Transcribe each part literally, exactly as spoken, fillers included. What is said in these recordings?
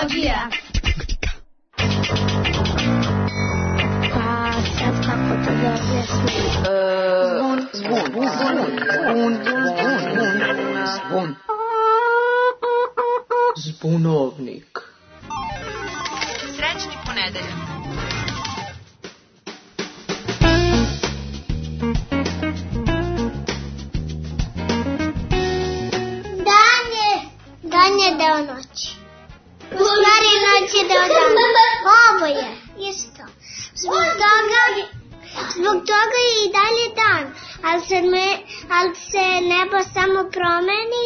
biologija. Pa sad kako to da objasnim? Zvon, zvon, zvon, zvon, zvon, zvon. Zbunovnik. Srećni ponedeljak. Dan je, dan je deo noći. U stvari noć je deo dana. Ovo je isto. Zbog toga, zbog toga je i dalje dan. Ali se, me, ali se nebo samo promeni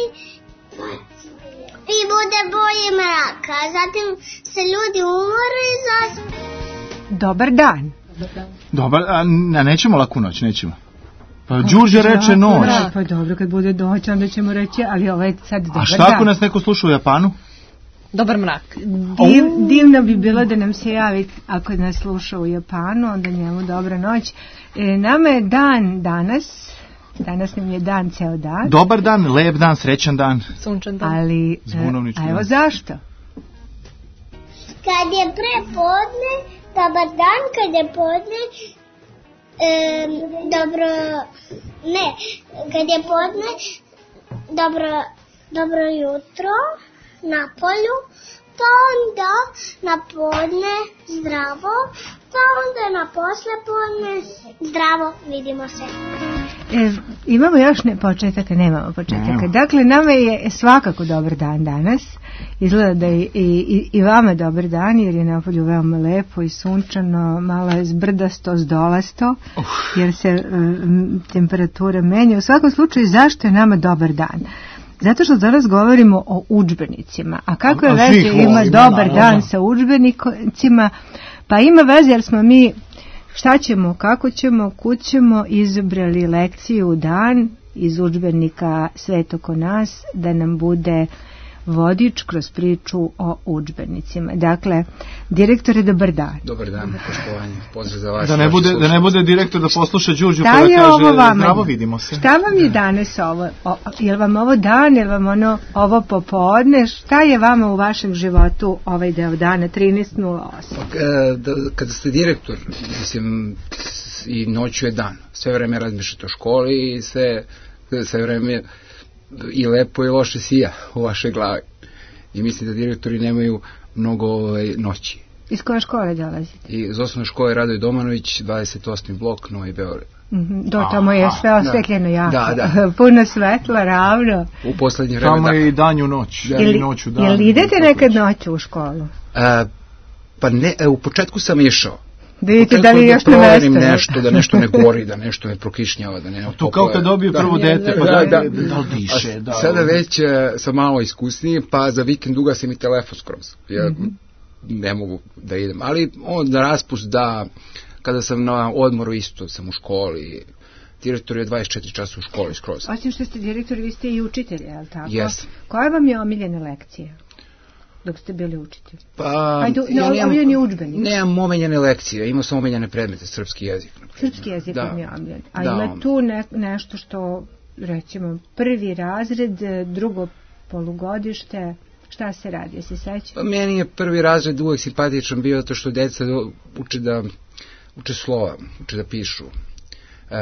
i bude boje mraka. Zatim se ljudi umore i zaspe. Dobar dan. Dobar, a nećemo laku noć, nećemo. Pa Đurđe reče noć. Pa dobro, kad bude noć, onda ćemo reći, ali ovo je sad dobar dan. A šta ako nas neko sluša u Japanu? Dobar mrak. Div, divno bi bilo da nam se javi ako nas sluša u Japanu, onda njemu dobra noć. E, nama je dan danas, danas nam je dan ceo dan. Dobar dan, lep dan, srećan dan. Sunčan dan. Ali, a evo zašto? Kad je pre podne, dobar dan, kad je podne, e, dobro, ne, kad je podne, dobro, dobro jutro na polju, pa onda na podne zdravo, pa onda na posle podne zdravo, vidimo se. E, imamo još ne početaka, nemamo početaka. Nema. Dakle, nama je svakako dobar dan danas. Izgleda da je i, i, i vama dobar dan, jer je napolju veoma lepo i sunčano, malo je zbrdasto, zdolasto, uh. jer se um, temperatura menja. U svakom slučaju, zašto je nama dobar dan? Zato što danas govorimo o udžbenicima. A kako je veze ima dobar dan sa udžbenicima? Pa ima veze jer smo mi šta ćemo, kako ćemo, kud ćemo izabrali lekciju dan iz udžbenika Svet oko nas da nam bude vodič kroz priču o udžbenicima. Dakle, direktore, dobar dan. Dobar dan, poštovanje, pozdrav za vaš. Da ne bude, da ne bude direktor da posluša Đurđu pa da kaže zdravo, vidimo se. Šta vam je danas ovo? O, je li vam ovo dan, je li vam ono, ovo popodne? Šta je vama u vašem životu ovaj deo dana, trinaest nula osam? Kada ste direktor, mislim, i noću je dan. Sve vreme razmišljate o školi i sve, sve vreme i lepo i loše sija u vašoj glavi. I mislim da direktori nemaju mnogo ovaj, noći. Iz koje škole dolazite? I iz osnovne škole Radoje Domanović, dvadeset osmi blok, Novi Beograd. Mm-hmm. Do tamo je sve osvetljeno jako. Da, da. Puno svetla, ravno. U poslednje vreme. Tamo je i danju noć. Da. Ili, noću dan. Jel idete nekad noću u školu? A, pa ne, u početku sam išao. Da vidite da li još ne proverim nešto, da nešto ne gori, da nešto ne prokišnjava, da ne... To kao kad dobiju prvo dete, pa da, da, da, da li diše. Da, sada već sam malo iskusniji, pa za vikend ugasim i telefon skroz. Ja mm-hmm. ne mogu da idem. Ali on da raspust da, kada sam na odmoru isto, sam u školi, direktor je dvadeset četiri časa u školi skroz. Osim što ste direktor, vi ste i učitelj, je li tako? Jesam. Koja vam je omiljena lekcija dok ste bili učitelj? Pa, Ajde, ja no, nemam, udžbenik. Nemam omiljene lekcije, imao sam omiljene predmete, srpski jezik. Srpski jezik vam je omiljen. A da, ima tu ne, nešto što, recimo, prvi razred, drugo polugodište, šta se radi, jesi sećam? Pa meni je prvi razred uvek simpatičan bio zato što deca uče da uče slova, uče da pišu. E,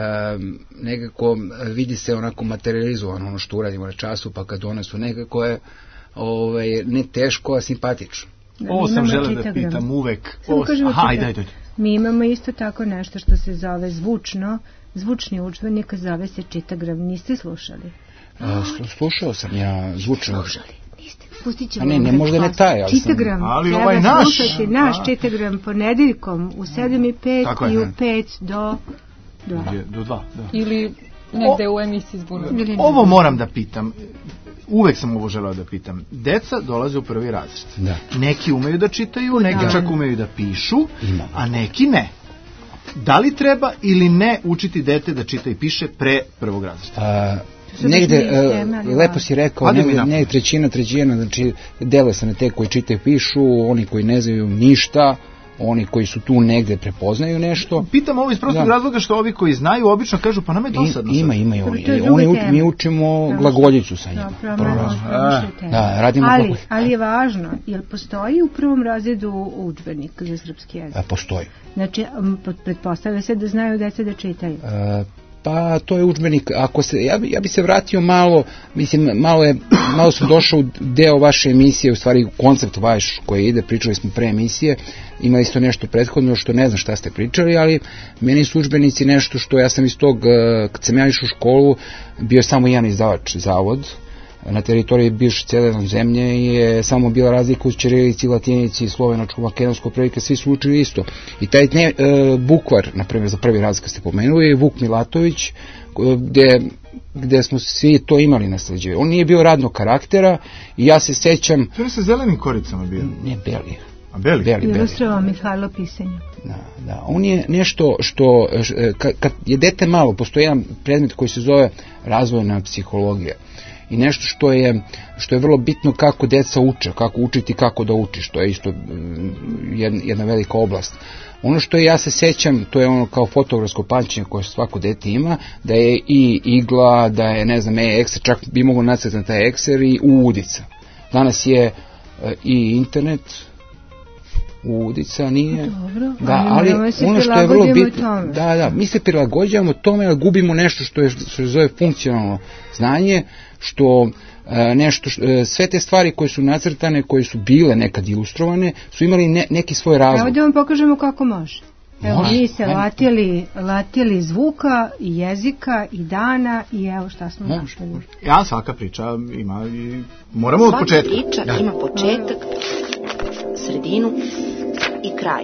nekako vidi se onako materializovano ono što uradimo na času, pa kad donesu nekako je Ove, ne teško, a simpatično. Da, ovo sam želeo da pitam uvek. Ovo, aha, ajde, ajde. Mi imamo isto tako nešto što se zove zvučno, zvučni udžbenik, zove se čitagram. Niste slušali? A, slušao sam ja zvučno. Slušali, niste. Pustit ćemo. A ne, ne, možda ne taj, ali čitagram, sam... Ali ovaj naš. Slušati naš a. čitagram ponedeljkom u sedam i pet i u pet do dva. Do dva, da. Ili negde o, u emisiji zbunu. Ovo moram da pitam. Uvek sam ovo želeo da pitam. Deca dolaze u prvi razred. Da. Neki umeju da čitaju, neki da. čak umeju da pišu, Ima. a neki ne. Da li treba ili ne učiti dete da čita i piše pre prvog razreda? A, negde, uh, lepo si rekao, negde, negde trećina, trećina, znači dele se na te koji čitaju i pišu, oni koji ne znaju ništa, oni koji su tu negde prepoznaju nešto. Pitam ovo iz prostog Da. razloga što ovi koji znaju obično kažu pa nam je I, dosadno. ima, sad. ima i oni. To je druga oni u- tema. mi učimo Promaš- glagoljicu sa njima. Da, Prvo. promaš- promašaj temu. Da, radimo ali, glagoljicu. ali je važno, jel postoji u prvom razredu udžbenik za srpski jezik? A, postoji. Znači, m, pod- pretpostavlja se da znaju deca da čitaju. E, pa to je udžbenik, ako se, ja, bi, ja bi se vratio malo, mislim, malo, je, malo sam došao u deo vaše emisije, u stvari koncept vaš koji ide, pričali smo pre emisije, imali ste nešto prethodno što ne znam šta ste pričali, ali meni su udžbenici nešto što ja sam iz tog, e, kad sam ja išao u školu, bio samo jedan izdavač, zavod, na teritoriji bivše cijele zemlje je samo bila razlika uz ćirilici, latinici, slovenačko, makedonsko, prilike, svi su učili isto. I taj ne, e, bukvar, na primjer, za prvi razlika ste pomenuli, je Vuk Milatović, e, gde, gde smo svi to imali nasleđe. On nije bio radnog karaktera i ja se sećam... To je sa zelenim koricama bio. Ne, beli. A beli? Beli, beli. Ilustrovao Mihajlo Pisenja. Da, da. On je nešto što, š- kad, kad je dete malo, postoji jedan predmet koji se zove razvojna psihologija. I nešto što je, što je vrlo bitno kako deca uče, kako učiti, kako da uči, što je isto mm, jedna, jedna velika oblast. Ono što je, ja se sećam, to je ono kao fotografsko pamćenje koje svako dete ima, da je i igla, da je, ne znam, e-ekser, čak bi mogo nacrtati na taj ekser i udica. Danas je e, i internet, udica nije. Dobro, Da, ali ali moramo se ono što je vrlo prilagodimo bitno, tome. da, da, mi se prilagođavamo tome, ali gubimo nešto što je što se zove funkcionalno znanje, što e, nešto š- e, sve te stvari koje su nacrtane, koje su bile nekad ilustrovane, su imali ne, neki svoj Evo razlog. da vam pokažemo kako može. Evo, Može, mi se ajde. latili, latili zvuka i jezika i dana i evo šta smo Može, našli. Ja, svaka priča ima i... Moramo od Svaka početka. priča Da. ima početak, sredinu i kraj.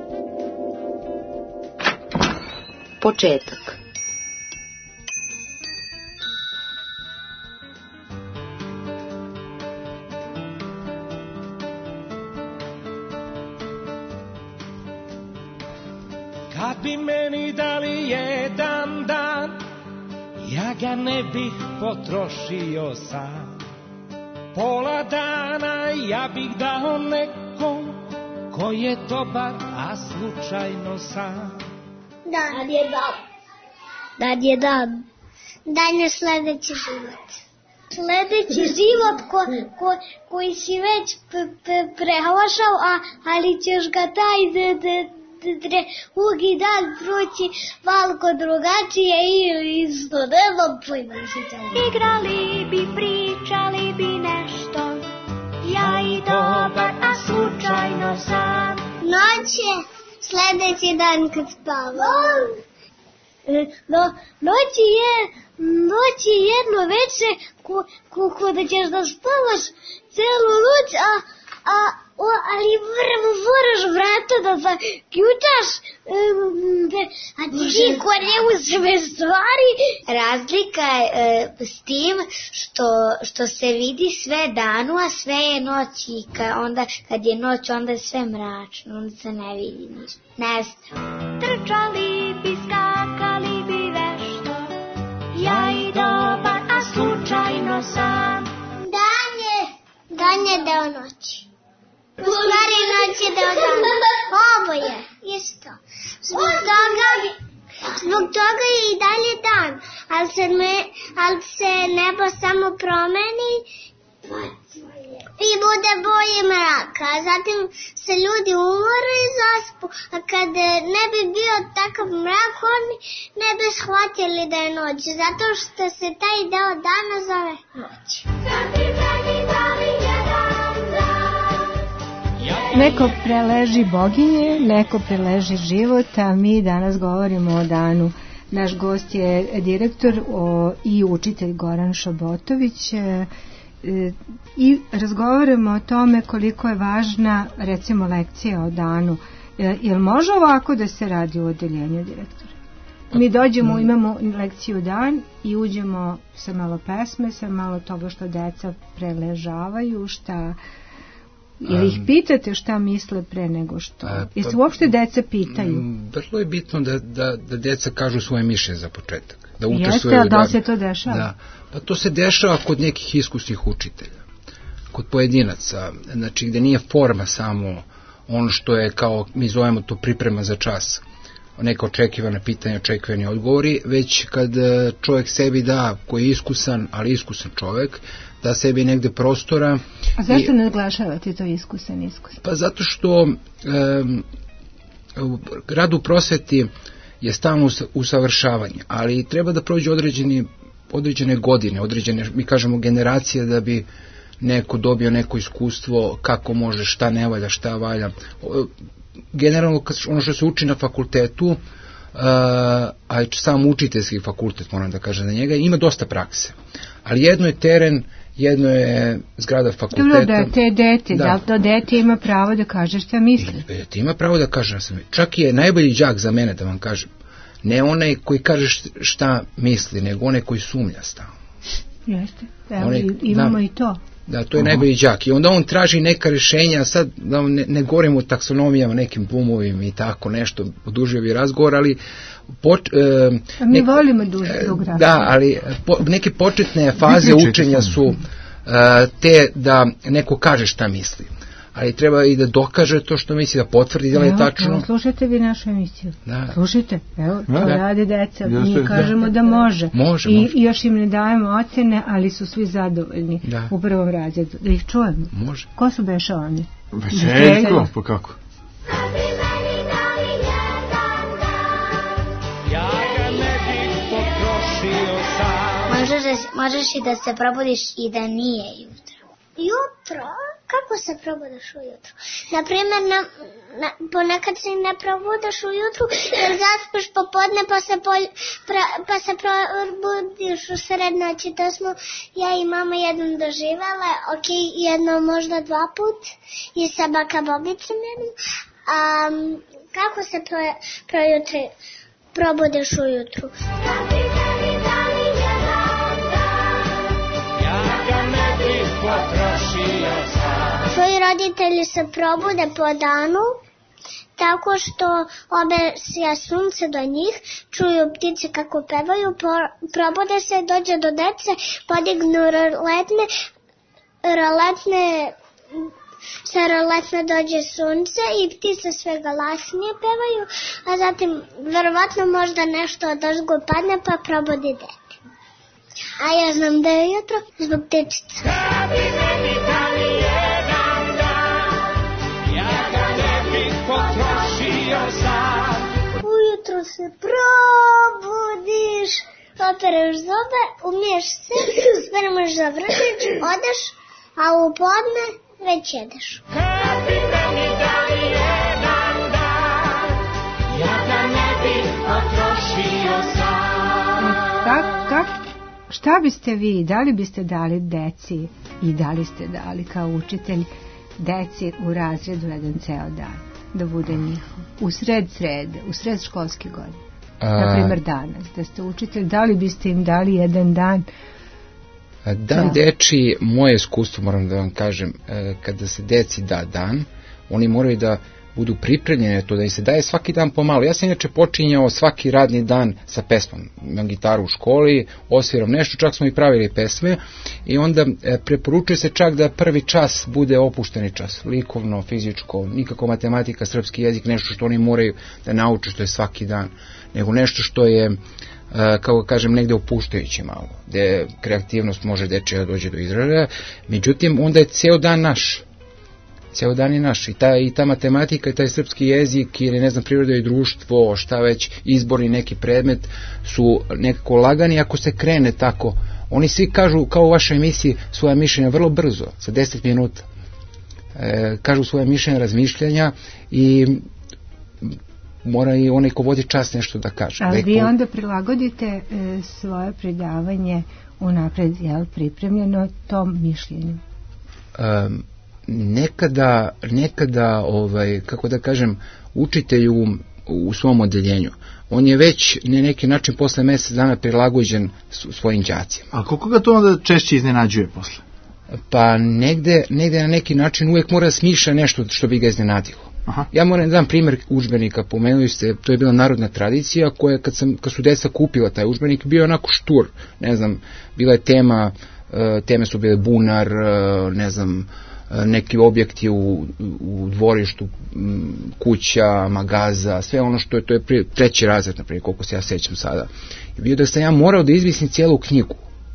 Početak. Kad bi meni dali jedan dan, ja ga ne bih potrošio sam. Pola dana ja bih dao nekom ko je dobar, a slučajno sam. Dan je dan. Dan je dan. Dan je sledeći život. Sledeći život ko, ko, koji si već p- p- prehlašao, a, ali ćeš ga taj d, d, d, drugi dan proći malko drugačije ili isto, nemam pojma se tamo. Igrali bi, pričali bi nešto, ja i dobar, a slučajno sam. Noć je sledeći dan kad spavam. No, noći je, noći je jedno veče ko, ko, ko da ćeš da spavaš celu noć, a, a, o, ali moram, moraš vrata da zaključaš, um, a ti ko ne uzme stvari. Razlika je e, s tim što, što se vidi sve danu, a sve je noć i ka, onda, kad je noć onda je sve mračno, onda se ne vidi ništa. Nesta. Trčali bi, skakali bi vešto, ja i dobar, a slučajno sam. Dan je, dan je deo noći. U stvari noć je deo dana. Oboje, isto. Zbog toga, zbog toga je i dalje dan, ali se, me, ali se nebo samo promeni i bude bolje mraka, a zatim se ljudi umore i zaspu, a kad ne bi bio takav mrak, oni ne bi shvatili da je noć, zato što se taj deo dana zove noć. Neko preleži boginje, neko preleži život, a mi danas govorimo o danu. Naš gost je direktor o, i učitelj Goran Šabotović e, e, i razgovaramo o tome koliko je važna recimo lekcija o danu. E, jel može ovako da se radi u odeljenju direktora? Mi dođemo, imamo lekciju dan i uđemo sa malo pesme, sa malo toga što deca preležavaju, šta... Ili ih pitate šta misle pre nego što... A, pa- Jesi uopšte deca pitaju? Mm, Vrlo je bitno da, da, da deca kažu svoje mišljenje za početak. Da Jeste, učestvuju ali da u li se dan- to dešava? Da. Pa to se dešava kod nekih iskusnih učitelja, kod pojedinaca, znači gde nije forma samo ono što je kao, mi zovemo to priprema za čas, neka očekivana pitanja, očekivani odgovori, već kad čovjek sebi da, koji je iskusan, ali iskusan čovjek, da sebi negde prostora. A zašto i, ne naglašavate to iskusan, iskusan? Pa zato što um, rad u prosveti je stalno usavršavanje, ali treba da prođe određeni, određene godine, određene, mi kažemo, generacije da bi neko dobio neko iskustvo kako može, šta ne valja, šta valja. Generalno ono što se uči na fakultetu, uh, a sam učiteljski fakultet, moram da kažem za njega, ima dosta prakse. Ali jedno je teren, jedno je zgrada fakulteta. Dobro, da te dete, da, da to dete ima pravo da kaže šta misli. Dete ima pravo da kaže šta misli. Čak je najbolji đak za mene, da vam kažem, ne onaj koji kaže šta misli, nego onaj koji sumnja stalno. Jeste, evo, imamo da, i to. Da, to je uh-huh. najbolji đak. I onda on traži neka rješenja, sad da ne, ne govorimo o taksonomijama, nekim bumovima i tako nešto, odužio bi razgovor, ali Poč, e, A mi nek, volimo duž, dug razgovor. Da, ali po, neke početne faze učenja su e, te da neko kaže šta misli. Ali treba i da dokaže to što misli, da potvrdi da li je tačno. Evo, slušajte vi našu emisiju. Da. Slušajte, evo, to da. radi deca. Mi da. kažemo da, da može. Može, I, može. I još im ne dajemo ocene, ali su svi zadovoljni da. u prvom razredu. Da ih čujemo. Može. Ko su beše oni? Veseljko, pa kako? Možeš, možeš i da se probudiš i da nije jutro. Jutro? Kako se probudiš ujutru? Naprimjer, na, na, ponekad se ne probudiš ujutru jer zaspiš popodne pa se, pol, pra, pa se probudiš u sred noći. To smo ja i mama jednom doživjela, ok, jedno možda dva put i sa baka Bogicom jednom. Um, kako se pro, projutri, probudiš ujutru? Tvoji roditelji se probude po danu tako što obesja sunce do njih, čuju ptice kako pevaju, probude se, dođe do dece, podignu roletne, roletne, sa roletne dođe sunce i ptice sve glasnije pevaju, a zatim verovatno možda nešto od ozgo padne pa probudi dete. A ja znam da je jutro zbog tečica. Da bi meni dali jedan dan, ja ga ne bih potrošio sam. Ujutro se probudiš, opereš zobe, umiješ se, spremaš za vrtić, odeš, a u podne već jedeš. Da bi meni dali jedan dan, ja ga ne bih potrošio sam. Kako? Kak? Šta biste vi, da li biste dali deci i da li ste dali kao učitelj deci u razredu jedan ceo dan, da bude njihov, u sred srede, u sred školske godine, na primjer danas, da ste učitelj, da li biste im dali jedan dan? Dan da. Deči, moje iskustvo moram da vam kažem, kada se deci da dan, oni moraju da budu pripremljene to, da im se daje svaki dan pomalo. Ja sam inače počinjao svaki radni dan sa pesmom. Imam gitaru u školi, osviram nešto, čak smo i pravili pesme i onda e, preporučuje se čak da prvi čas bude opušteni čas, likovno, fizičko, nikako matematika, srpski jezik, nešto što oni moraju da nauče, što je svaki dan, nego nešto što je, e, kako kažem, negde opuštajuće malo, gde kreativnost može dečija dođe do izražaja, međutim, onda je ceo dan naš. Ceo dan je naš i ta, i ta matematika i taj srpski jezik ili ne znam priroda i društvo, šta već, izborni neki predmet su nekako lagani ako se krene tako. Oni svi kažu kao u vašoj emisiji svoja mišljenja vrlo brzo, za deset minuta. E, kažu svoje mišljenja, razmišljanja i mora i onaj ko vodi čas nešto da kaže. Ali Neko... vi onda prilagodite e, svoje predavanje unapred, jel, pripremljeno tom mišljenju? Um, nekada, nekada ovaj, kako da kažem, učitelj u, u svom odeljenju, on je već na neki način posle mjesec dana prilagođen svojim đacima. A koliko ga to onda češće iznenađuje posle? Pa negde, negde na neki način uvijek mora smišlja nešto što bi ga iznenadilo. Aha. Ja moram da dam primjer udžbenika, pomenuli ste, to je bila narodna tradicija koja kad, sam, kad su deca kupila taj udžbenik bio onako štur, ne znam, bila je tema, teme su bile bunar, ne znam, neki objekti u, u dvorištu, kuća, magaza, sve ono što je, to je prije, treći razred, naprijed, koliko se ja sećam sada. Je bio da sam ja morao da izmislim cijelu knjigu.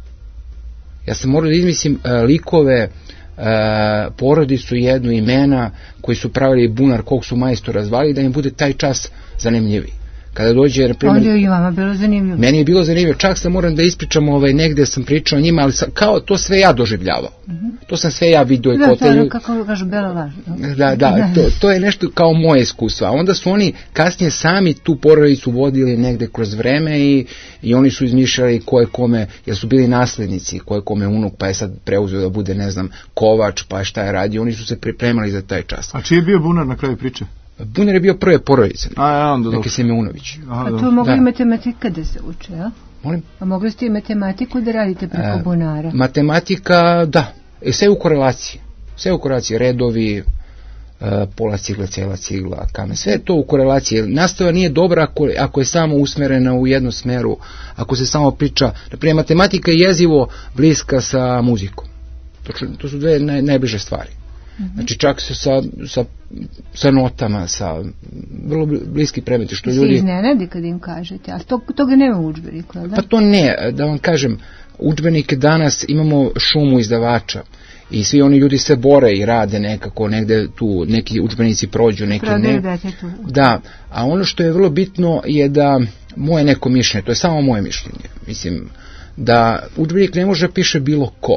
Ja sam morao da izmislim uh, likove, uh, porodicu, jednu, imena koji su pravili bunar, kog su majstora zvali, da im bude taj čas zanimljiviji. Kada dođe, na primjer, onda je i vama bilo zanimljivo. Meni je bilo zanimljivo, čak sam moram da ispričam ovaj, negde sam pričao o njima, ali sam, kao to sve ja doživljavao. Uh-huh. To sam sve ja vidio. Da, to je kako kažu bela laž. Da, da, to, to je nešto kao moje iskustvo. A onda su oni kasnije sami tu porodicu vodili negde kroz vreme i, i oni su izmišljali ko je kome, jer su bili naslednici, ko je kome unuk, pa je sad preuzeo da bude, ne znam, kovač, pa šta je radio. Oni su se pripremali za taj čas. A čiji je bio bunar na kraju priče? Bunar je bio prve porodice. A, ja, onda neki Semeunović. A to mogli i matematika da se uče, ja? Molim? A mogli ste i matematiku da radite preko e, bunara? Matematika, da. E, sve u korelaciji. Sve u korelaciji. Redovi, e, pola cigla, cijela cigla, kamen. Sve to u korelaciji. Nastava nije dobra ako, ako je samo usmerena u jednu smeru. Ako se samo priča. Naprimjer, matematika je jezivo bliska sa muzikom. To, to su dve naj, najbliže stvari. Znači čak se sa, sa, sa notama, sa vrlo bliski predmeti što ljudi... Se iznenadi kad im kažete, a to, toga nema u udžbeniku, da? Pa to ne, da vam kažem, udžbenike danas imamo šumu izdavača i svi oni ljudi se bore i rade nekako, negde tu neki udžbenici prođu, neki ne... Da, a ono što je vrlo bitno je da moje neko mišljenje, to je samo moje mišljenje, mislim, da udžbenik ne može piše bilo ko.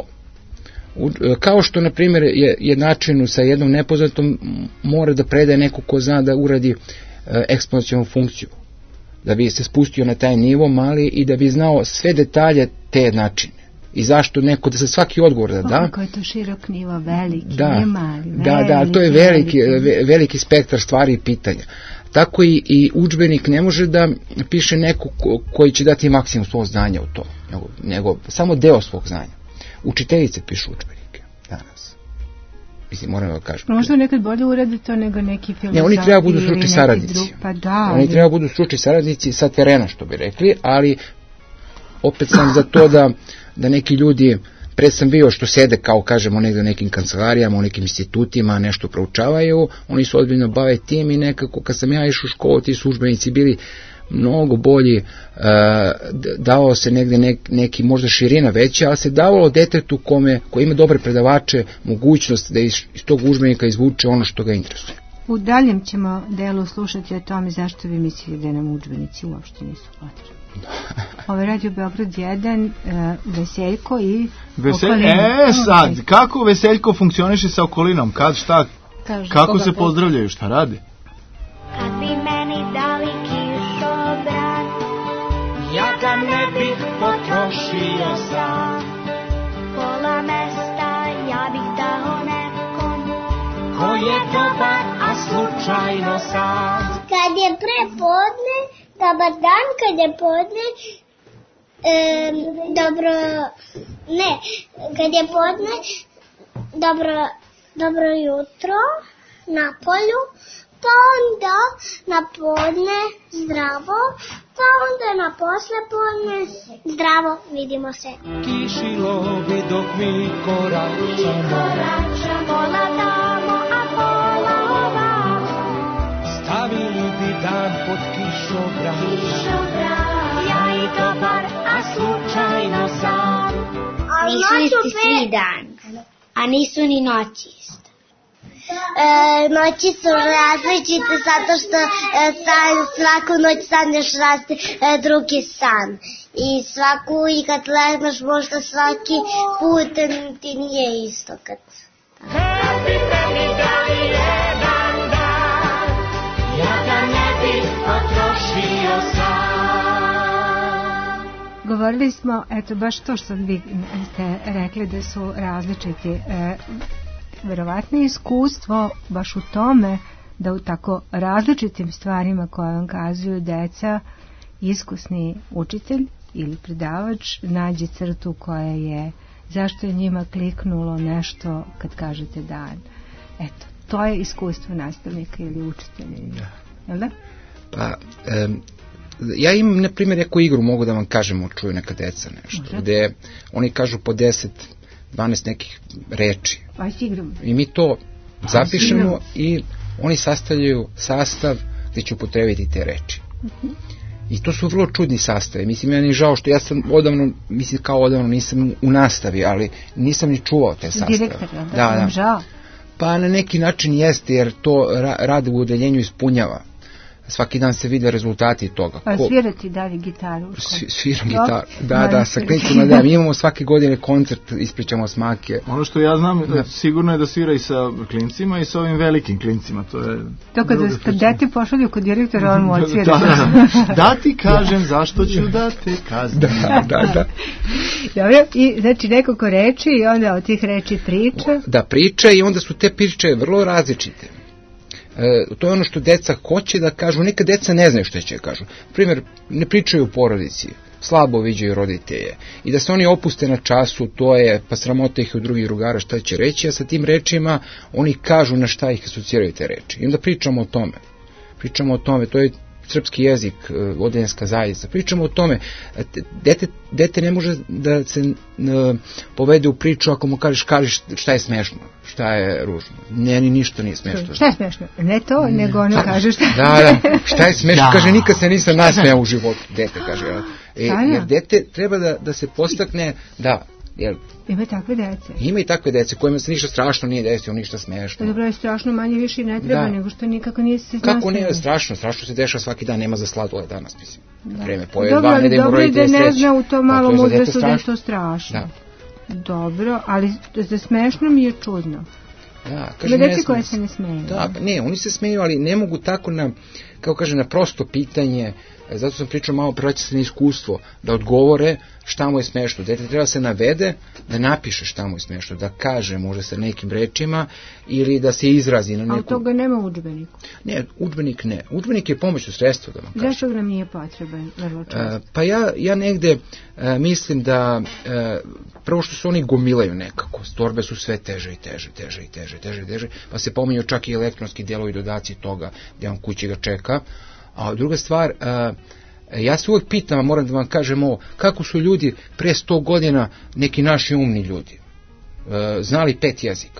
Kao što, na primjer, je jednačinu sa jednom nepoznatom mora da predaje neko ko zna da uradi eksponencijalnu funkciju. Da bi se spustio na taj nivo mali i da bi znao sve detalje te jednačine. I zašto neko, da se svaki odgovor da da. Kako je to širok nivo, veliki, da, nije mali. Veliki, da, da, to je veliki, veliki, veliki spektar stvari i pitanja. Tako i, i udžbenik ne može da piše neko ko, koji će dati maksimum svog znanja u to. Nego, nego samo deo svog znanja. Učiteljice pišu udžbenike danas. Mislim, moram da kažem. Možda nekad bolje uradi to nego neki filozofi. Ne, oni treba budu stručni saradnici. Drug, pa da, oni treba budu stručni saradnici sa terena, što bi rekli, ali opet sam za to da, da neki ljudi, pred sam bio što sede kao kažemo negdje u nekim kancelarijama, u nekim institutima, nešto proučavaju, oni su ozbiljno bave tim i nekako kad sam ja išao u školu, ti su udžbenici bili mnogo bolji, uh, davao se negdje nek, neki možda širina veća, ali se davalo detetu kome, koji ima dobre predavače, mogućnost da iz, iz tog udžbenika izvuče ono što ga interesuje. U daljem ćemo delu slušati o tome zašto vi mislite da nam udžbenici uopšte nisu potrebni. Ovo je Radio Beograd jedan, uh, Veseljko i Vesel... okolina. E sad, kako Veseljko funkcioniše sa okolinom? Kad, šta, Kaži, kako se pozdravljaju, šta radi? Kad bi meni dali kišobran, ja ga ne bih potrošio sam. Pola mesta ja bih dao nekom ko je dobar, a slučajno sam. Kad je prepodne, dobar dan, kad je podne, e, dobro, ne, kad je podne, dobro, dobro jutro na polju, pa onda na podne zdravo, pa onda na posle podne zdravo, vidimo se. Kišilo bi dok mi koračamo, koračamo, pola tamo, a pola ovamo. Stavili bi dan pod kišobran, kišobran, ja i dobar, a slučajno sam. Ali nisu isti svi dan, a nisu ni noći isto. E, noći su različite zato što e, san, svaku noć sanjaš raste e, drugi san. I svaku, i kad legneš možda svaki put ti nije isto kad... Kad bi meni dali jedan dan, ja ga ne bih potrošio sam. Govorili smo, eto, baš to što vi ste rekli da su različiti. E, verovatno iskustvo baš u tome da u tako različitim stvarima koje vam kazuju deca, iskusni učitelj ili predavač nađe crtu koja je, zašto je njima kliknulo nešto kad kažete dan. Eto, to je iskustvo nastavnika ili učitelja. Da. Jel da? Pa, um, ja imam, na primjer, neku igru, mogu da vam kažem, čuju neka deca nešto, Može. Gde oni kažu po deset dvanaest nekih reči. Pa si igramo. I mi to zapišemo i oni sastavljaju sastav gde će upotrebiti te reči. Uh-huh. I to su vrlo čudni sastavi. Mislim, ja ni žao što ja sam odavno, mislim kao odavno nisam u nastavi, ali nisam ni čuvao te sastave. Direktor, da, da, da. Žao. Pa na neki način jeste, jer to ra- rad u odeljenju ispunjava. Svaki dan se vide rezultati toga. Pa Ko... svirati dalje gitaru? S- sviram gitaru, da, da, sa klincima, da. Mi imamo svake godine koncert, ispričamo smake. Ono što ja znam, da. sigurno je da svira i sa klincima i sa ovim velikim klincima. To je to kada ste dete pošalju kod direktora, on mu odsvira. Da, da, da ti kažem zašto ću da te kaznim. Da, da, da. Dobro, i znači nekoliko reči i onda od tih reči priča. Da, priča i onda su te priče vrlo različite. E, to je ono što deca hoće da kažu, neka deca ne znaju što će kažu. Primjer, ne pričaju u porodici, slabo viđaju roditelje i da se oni opuste na času, to je, pa sramota ih od drugih drugara šta će reći, a sa tim rečima oni kažu na šta ih asociraju te reči. I onda pričamo o tome. Pričamo o tome, to je srpski jezik, odeljenska zajednica. Pričamo o tome, dete, dete ne može da se uh, povede u priču ako mu kažeš, kažeš šta je smešno, šta je ružno. Ne, ni ništa nije smešno. Šta je smešno? Ne to, nego ono kaže šta. Da, da, šta je smešno? Da. Kaže, nikad se nisam nasmejao u životu. Dete kaže. E, jer dete treba da, da se postakne, da, jer ima takve dece. Ima i takve dece kojima se ništa strašno nije desilo, ništa smešno. Dobro je strašno, manje više i ne treba, da. Nego što nikako nije se znanstveno. Kako nije strašno? Strašno se dešava svaki dan, nema za sladoled danas, mislim. Da. Vreme poje dobro, dva, ne da im roditelji sreće. Dobro, ne zna u to malo pa, uzrastu da je to strašno. Da. Dobro, ali za smešno mi je čudno. Da, kaže, deci koje se ne smeju. Da, pa ne, oni se smeju, ali ne mogu tako na, kao kaže, na prosto pitanje, zato sam pričao malo praćeno iskustvo, da odgovore šta mu je smešno. Dete treba se navede, da napiše šta mu je smešno, da kaže možda sa nekim rečima ili da se izrazi na neku... A od toga nema u udžbeniku? Ne, udžbenik ne. Udžbenik je pomoćno sredstvo, da vam kažem. Zašto nam nije potreban? Uh, pa ja, ja negde uh, mislim da uh, prvo što se oni gomilaju nekako, torbe su sve teže i teže, teže i teže, teže i teže, pa se pominju čak i elektronski delovi dodaci toga, gdje on kući ga čeka. A druga stvar, uh, ja se uvijek pitam, a moram da vam kažem ovo, kako su ljudi pre sto godina, neki naši umni ljudi, uh, znali pet jezika.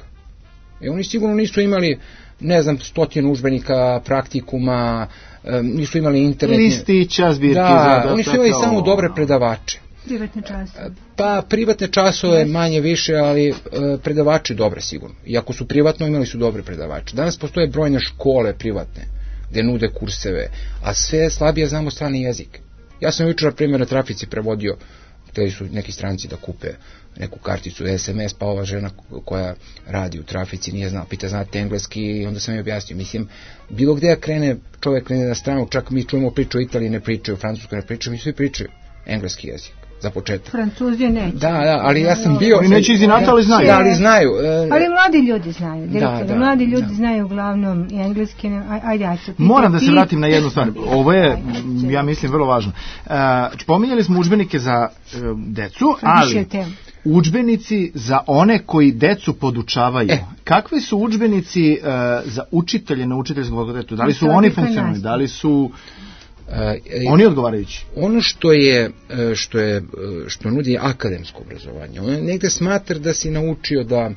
I oni sigurno nisu imali, ne znam, stotinu udžbenika, praktikuma, um, nisu imali internet. Listića, zbirke. Da, za, oni su imali samo dobre predavače. Privatne časove. Pa, privatne časove manje više, ali uh, predavači dobre sigurno. Iako su privatno, imali su dobre predavače. Danas postoje brojne škole privatne, gde nude kurseve, a sve slabije znamo strani jezik. Ja sam jučer, na primjer, na trafici prevodio, hteli su neki stranci da kupe neku karticu es em es, pa ova žena koja radi u trafici nije znala, pita, znate engleski, i onda sam joj objasnio. Mislim, bilo gde ja krene, čovjek krene na stranu, čak mi čujemo priču o Italiji, ne pričaju, Francuskoj ne pričaju, mi svi pričaju engleski jezik. Za početak. Francuzi neće. Da, da, ali ja sam bio... Oni neće iz inata, ali znaju. Da, ali znaju. E, ali mladi ljudi znaju. Da, da, mladi ljudi da. znaju uglavnom i engleski. Ajde, ajde. Moram da se vratim na jednu stvar. Ovo je, ja mislim, vrlo važno. Uh, pominjali smo udžbenike za uh, decu, ali udžbenici za one koji decu podučavaju. E. Kakvi su udžbenici uh, za učitelje na učiteljskom fakultetu? Da li su oni funkcionalni? Da li su... Uh, oni odgovarajući. Ono što je što je što nudi akademsko obrazovanje, on negde smatra da si naučio da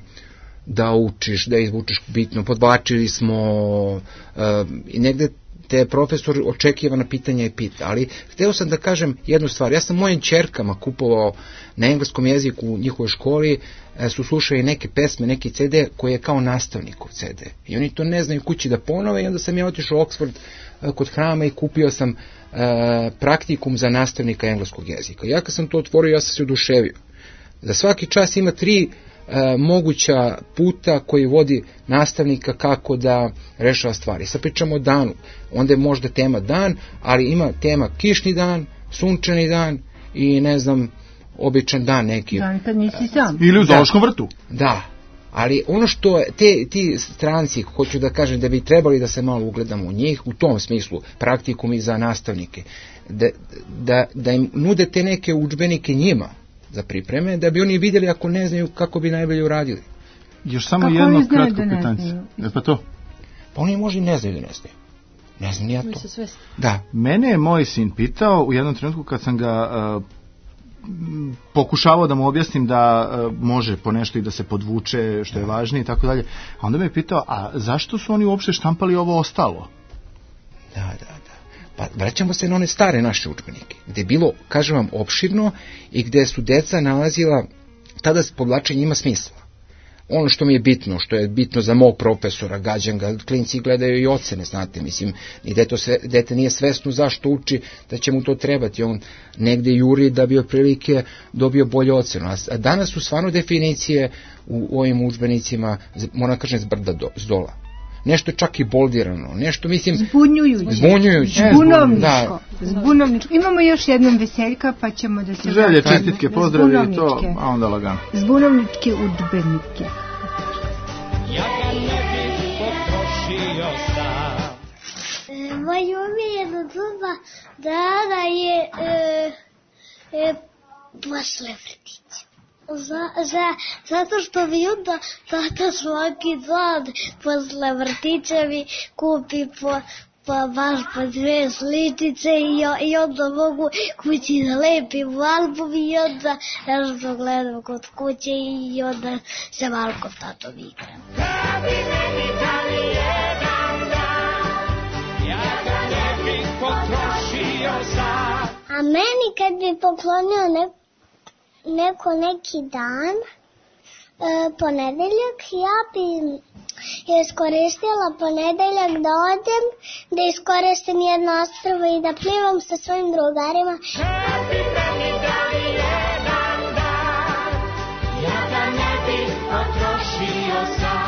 da učiš, da izvučeš bitno, podvlačili smo uh, i negde te profesor očekiva na pitanja i pita, ali hteo sam da kažem jednu stvar. Ja sam mojim ćerkama kupovao na engleskom jeziku u njihovoj školi, su slušali neke pesme, neki ce de koji je kao nastavnikov ce de. I oni to ne znaju kući da ponove i onda sam ja otišao u Oxford kod Hrama i kupio sam uh, praktikum za nastavnika engleskog jezika. Ja kad sam to otvorio, ja sam se oduševio. Za svaki čas ima tri uh, moguća puta koji vodi nastavnika kako da rešava stvari. Sad pričamo o danu. Onda je možda tema dan, ali ima tema kišni dan, sunčani dan i ne znam, običan dan neki. Dan kad nisi sam. Ili u zoološkom vrtu. Da. Ali ono što te, ti stranci, hoću da kažem da bi trebali da se malo ugledamo u njih, u tom smislu, praktikumi za nastavnike, da, da, da im nude te neke udžbenike njima za pripreme, da bi oni vidjeli ako ne znaju kako bi najbolje uradili. Još samo kako jedno kratko pitanje. E pa to? Pa oni možda i ne znaju da ne znaju. Ne znam ni ja to. Da. Mene je moj sin pitao u jednom trenutku kad sam ga uh, pokušavao da mu objasnim da uh, može po nešto i da se podvuče, što je važnije i tako dalje. A onda me je pitao, a zašto su oni uopšte štampali ovo ostalo? Da, da, da. Pa vraćamo se na one stare naše udžbenike, gde je bilo, kažem vam, opširno i gde su deca nalazila, tada podvlačenje ima smisla. Ono što mi je bitno, što je bitno za mog profesora, gađam ga, klinci gledaju i ocene, znate, mislim, i dete, sve, dete nije svesno zašto uči, da će mu to trebati, on negde juri da bi otprilike dobio bolje ocenu. A danas su stvarno definicije u, u ovim udžbenicima, moram kažem, zbrda do, zdola. Nešto čak i boldirano, nešto, mislim... Zbunjujuće. Zbunjujuće. Zbunovničko. Da. Zbunovničko. Imamo još jednom veseljka, pa ćemo da se... Želje, čestitke, pozdravi i to, a onda lagano. Zbunovničke udžbenike. Ja ga ne bih potrošio sam. E, moj omiljena doba dana je e, e, posle vrtića. Za, za, zato što mi onda tata svaki dan posle vrtića mi kupi po, pa baš po dve sličice i, i onda mogu kući da lepim album i onda nešto gledam kod kuće i onda se malo kod tatom igram. Kad bi meni dali jedan dan, ja ga ne bih potrošio sam. A meni kad bi poklonio neko neko neki dan, e, ponedeljak, ja bi iskoristila ponedeljak da odem, da iskoristim jedno ostrvo i da plivam sa svojim drugarima. Kad bi meni dali jedan dan, ja ga ne bih potrošio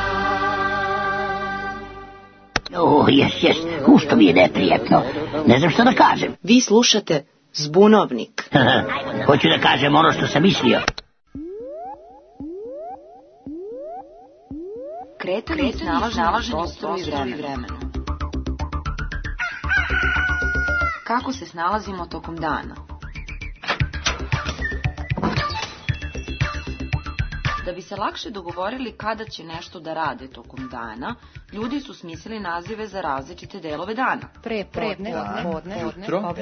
sam. O, jes, jes, ušto mi je neprijetno. Ne znam što da kažem. Vi slušate Zbunovnik. Hoću da kažem ono što sam mislio. Kretanje i snalaženje u prostoru i vremenu. Kako se snalazimo tokom dana? Da bi se lakše dogovorili kada će nešto da rade tokom dana, ljudi su smislili nazive za različite delove dana. Pre, podne, podne, jutro,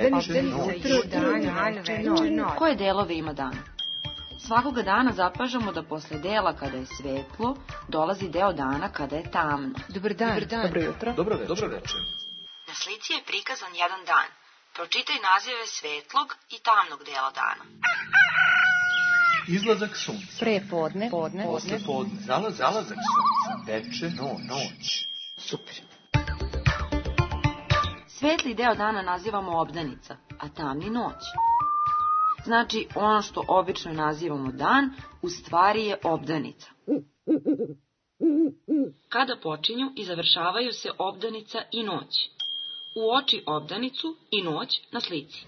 Koje delove ima dan? Svakoga dana zapažamo da posle dela kada je svetlo, dolazi deo dana kada je tamno. Dobar dan, Dobar dan. Dobro jutro. Dobro večer. Dobro večer. Na slici je prikazan jedan dan. Pročitaj nazive svetlog i tamnog dela dana. Izlazak sunca. Pre, podne, podne, Posle podne. Zalazak, zalazak sunca. Veče, no, noć. Super. Svetli deo dana nazivamo obdanica, a tamni noć. Znači, ono što obično nazivamo dan, u stvari je obdanica. Kada počinju i završavaju se obdanica i noć? Uoči obdanicu i noć na slici.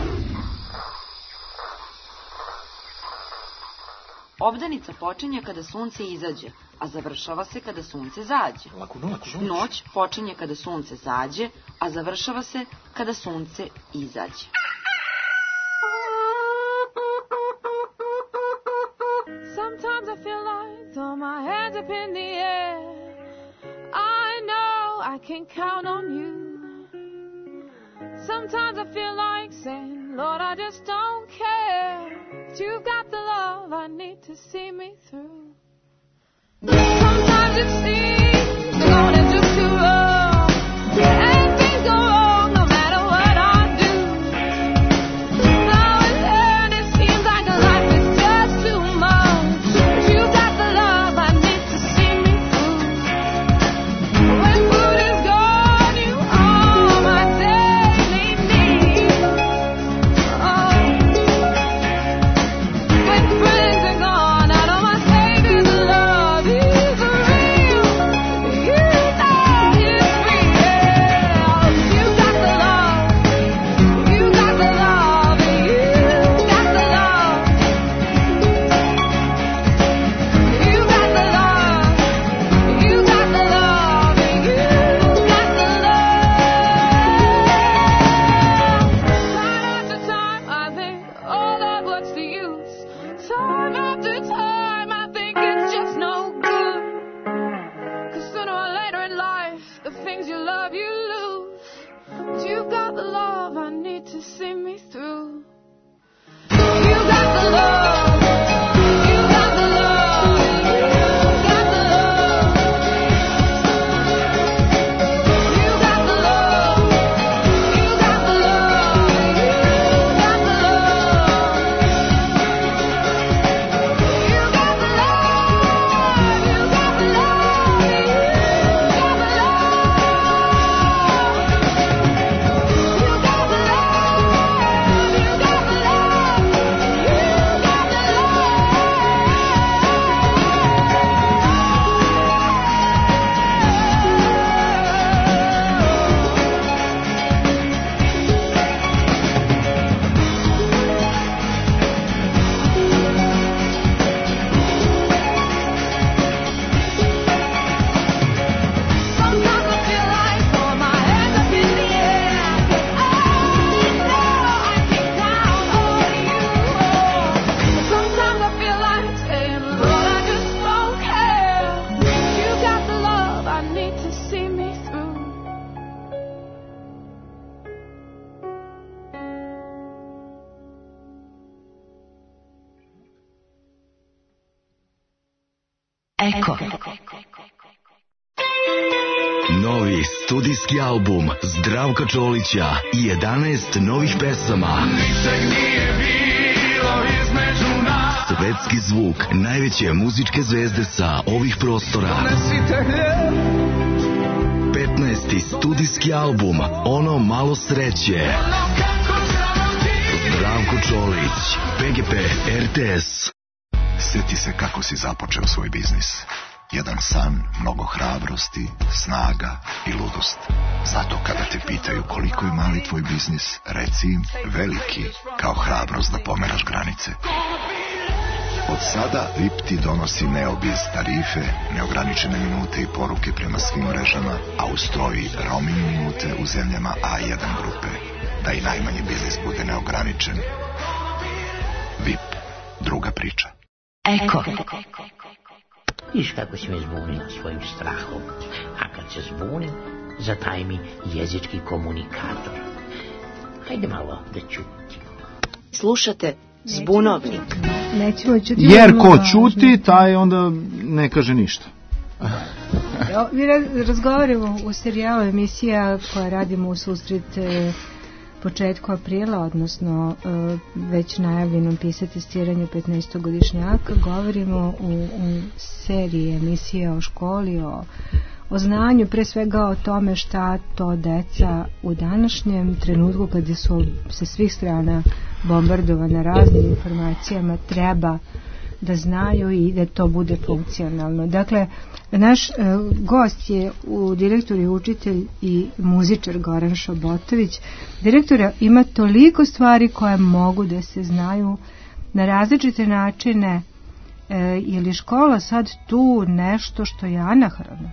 Obdanica počinje kada sunce izađe, a završava se kada sunce zađe. Laku noć. Noć počinje kada sunce zađe, a završava se kada sunce izađe. Sometimes I feel like throw my hands up in the air. I know I can count on you. Sometimes I feel like saying, Lord, I just don't care. But you've got the love I need to see me through. Sometimes it seems the going is just too wrong. And things go wrong no matter what I do. Now and then it seems like life is just too much. But you've got the love I need to see me through. When food is gone, you are my daily need. Oh. When friends are gone, I know my Savior Eko. Novi studijski album Zdravka Čolića i jedanaest novih pesama. Svetski zvuk najveće muzičke zvezde sa ovih prostora. petnaesti studijski album Ono malo sreće. Zdravko Čolić, P G P, R T S. Sjeti se kako si započeo svoj biznis. Jedan san, mnogo hrabrosti, snaga i ludost. Zato kada te pitaju koliko je mali tvoj biznis, reci im veliki, kao hrabrost da pomeraš granice. Od sada V I P ti donosi Neobiz tarife, neograničene minute i poruke prema svim mrežama, a uz to i roaming minute u zemljama A jedan grupe. Da i najmanji biznis bude neograničen. V I P, druga priča. Eko. Viš kako si me zbunila svojim strahom. A kad se zbunim, zataj mi jezički komunikator. Hajde malo da čutimo. Slušate Zbunovnik. Nećemo čuti. Jer ko čuti, taj onda ne kaže ništa. Mi razgovaramo u serijalu emisija koja radimo u susret početku aprila, odnosno već najavljenom PISA testiranju petnaestogodišnjaka. Govorimo u, u seriji emisija o školi, o, o znanju, pre svega o tome šta to deca u današnjem trenutku kada su sa svih strana bombardovana raznim informacijama treba da znaju i da to bude funkcionalno. Dakle, naš e, gost je u direktor i učitelj i muzičar Goran Šabotović. Direktora ima toliko stvari koje mogu da se znaju na različite načine. E, je li škola sad tu nešto što je anahrono?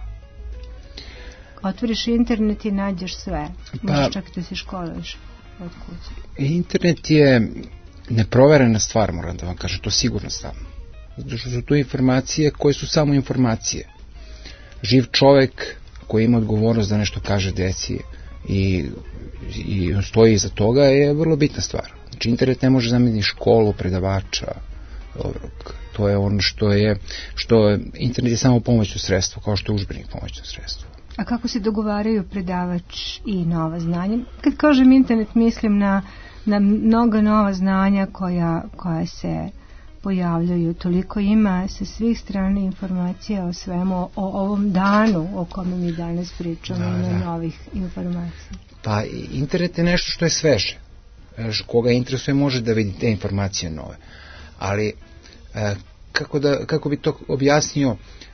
Otvoriš internet i nađeš sve. Možeš pa, čak da se školuješ od kuće. Internet je neproverena stvar, moram da vam kažem, to sigurno stavno. Zato što su tu informacije koje su samo informacije. Živ čovek koji ima odgovornost da nešto kaže deci i, i stoji iza toga je vrlo bitna stvar. Znači internet ne može zameniti školu, predavača, dobrog. To je ono što je, što je, internet je samo pomoćno sredstvo, kao što je udžbenik pomoćno sredstvo. A kako se dogovaraju predavač i nova znanja? Kad kažem internet, mislim na, na mnoga nova znanja koja, koja se pojavljaju. Toliko ima sa svih strana informacija o svemu, o, o ovom danu o kome mi danas pričamo, da, ima da. novih informacija. Pa internet je nešto što je sveže. Koga interesuje može da vidi te informacije nove. Ali kako, da, kako bi to objasnio,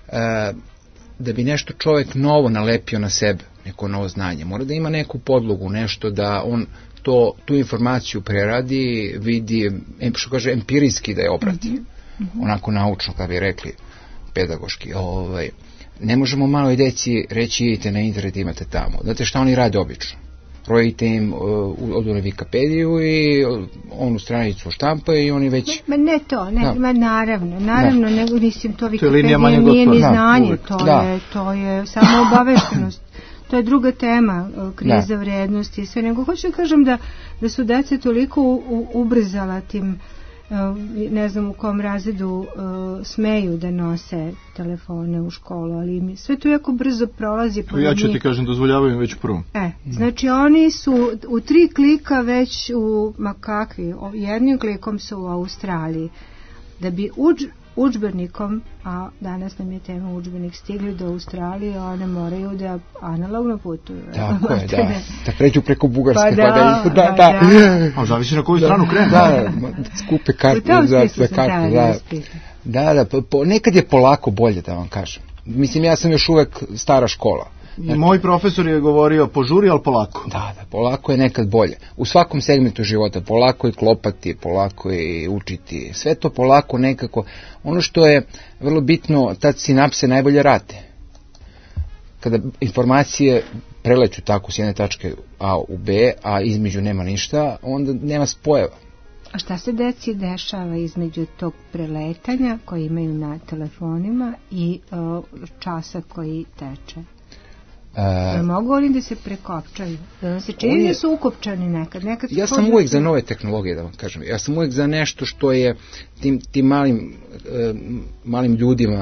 da bi nešto čovjek novo nalepio na sebe, neko novo znanje, mora da ima neku podlogu, nešto da on to, tu informaciju preradi, vidi, što kaže, empirijski da je obrati. Mm-hmm. Onako naučno, kako bi rekli, pedagoški. Ovaj, ne možemo maloj deci reći, idite na internet, imate tamo. Znate šta oni rade obično? Rodite im uh, odu na Wikipediju i onu stranicu štampaju i oni već... Ma ne to, ne, ma naravno, naravno, da. nego mislim to Wikipedija nije ni znanje, to, da. je, to je samo obaveštenost. To je druga tema, kriza da. vrednosti i sve, nego hoću da kažem da, da su deca toliko u, u, ubrzala tim, ne znam u kom razredu smeju da nose telefone u školu, ali mi sve to jako brzo prolazi. Ja ću ti kažem, dozvoljavaju već prvo. E, znači oni su u tri klika već u, ma kakvi, jednim klikom su u Australiji. Da bi uđ, udžbenikom, a danas nam je tema udžbenik, stigli do Australije, one moraju da analogno putuju. Tako je, da. Da pređu preko Bugarske, pa da, pa da, da, da, da. A zavisi na koju stranu krenu. Da, skupe karte za sve karte. Da, da, da, po, nekad je polako bolje, da vam kažem. Mislim, ja sam još uvek stara škola. I moj profesor je govorio požuri, ali polako. Da, da, polako je nekad bolje. U svakom segmentu života, polako je klopati, polako je učiti, sve to polako nekako. Ono što je vrlo bitno, tad sinapse najbolje rade. Kada informacije preleću tako s jedne tačke A u B, a između nema ništa, onda nema spojeva. A šta se deci dešava između tog preletanja koji imaju na telefonima i o, časa koji teče? Uh, mogu oni da se prekopčaju? Da se čini je, da su ukopčani nekad? nekad ja sam uvijek za nove tehnologije, da vam kažem. Ja sam uvijek za nešto što je tim, tim malim, uh, malim ljudima